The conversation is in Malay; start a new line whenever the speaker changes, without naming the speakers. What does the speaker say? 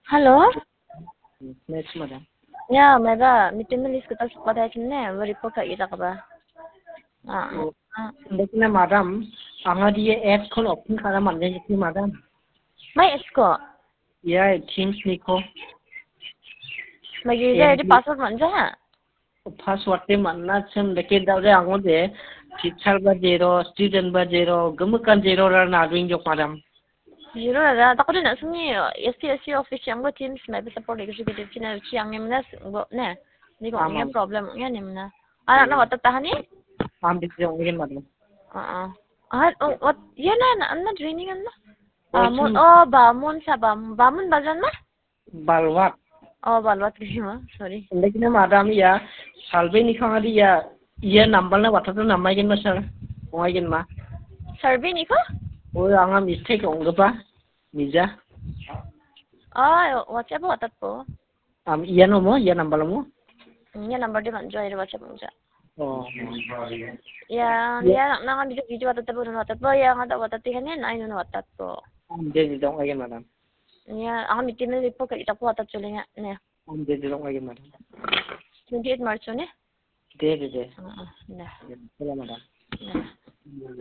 Halo?
Yes, madam.
Ya, meba, meeting list kita pada sini, report kayak kita apa? Ah, ah.
Dekna madam, anga dia app kon open kara manja jikni madam.
Mai esko?
Ya, Teams niko.
Mai user ID password manja ha?
Password te manna sem deke daure ango de teacher ba zero, student ba zero, gemukan zero ra na doing jok madam.
Zero ada, tak ada nak sunyi. SC office yang go Teams, mai bisa support executive channel siang ni mana go ne? Ni kok ni problem ya ni mana? Anak nak wat tahan ni?
Am dik jong ngin madam.
Wat ya na na training an na? Mun oh bamun sa bamun bajan na?
Balwat.
Oh balwat kiri ma, sorry.
Dekna madam ya, salve ni khanga dia iya number na wata to namai gin masar. Oi gin ma.
Survey ni ko?
Oi anga mistake ong ba? Nija.
WhatsApp watat po.
Iya no mo, iya number mo.
Iya number dia manjo air WhatsApp manjo.
Oh.
Ya, dia nak video watat po ya ngata watat tihanin ay nun watat po.
Dia dong lagi madam.
Ya, ako mitin na po kita po watat suling ne.
Dia dong lagi madam.
28 March ne?
Dia.
Nah.
Madam.
Nah.